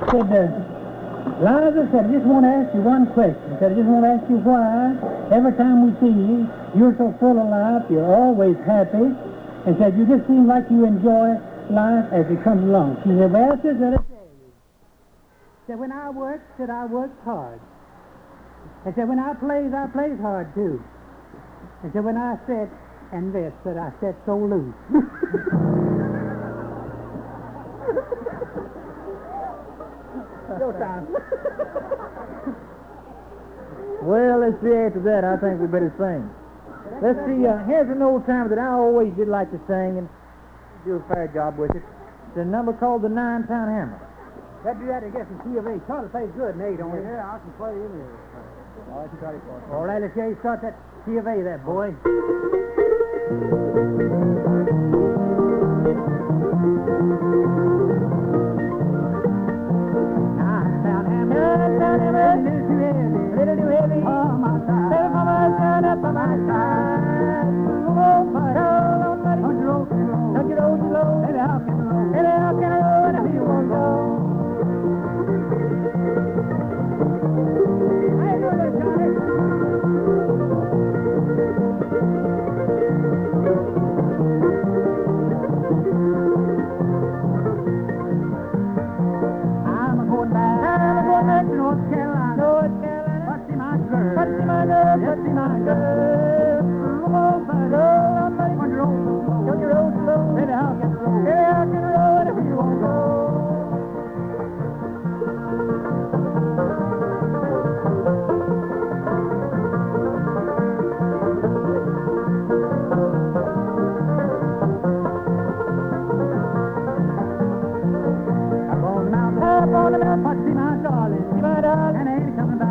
said, Liza said, I just want to ask you one question. Said, I just want to ask you why every time we see you, you're so full of life, you're always happy, and said, you just seem like you enjoy life as it comes along. She said, well, said, let us tell you. Said, when I work, said, I work hard. I said, when I plays hard, too. I said, when I sit and this, said, I sit so loose. Your time. Well, let's see, after that, I think we better sing. Let's see, here's an old timer that I always did like to sing, and do a fair job with it. It's a number called the 9-Pound Hammer. That do that to get some key of A. Charlie plays good, Nate, don't he? Yeah, I can play in here. All right, try it for us. All right, let's hear you start that key of A, that boy. Nine-pound hammer, a little too heavy, on my side. Little mama, stand up on my side. Oh, but don't you roll too low. Don't you roll too low. Baby, how can I roll? Baby, how can I roll if you won't go? I ain't doing that, Johnny. I'm going back to North Carolina. But see my girl, yes, see my girl. Oh, but don't you roll too low. Don't you roll too low. Baby, how can I roll? Baby, how can I roll if you won't go? Up on the mountain, but see my darling, and I ain't coming back.